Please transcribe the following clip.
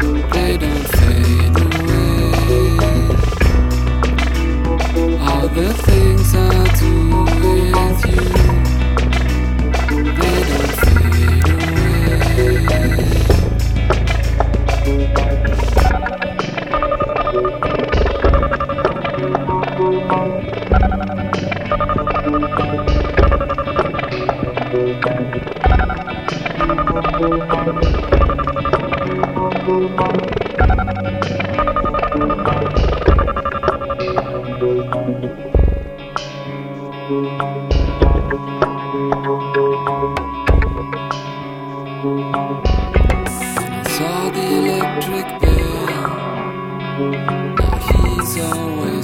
they don't fade away. All the things I do with you, they don't fade away. I saw the electric bill. Now he's always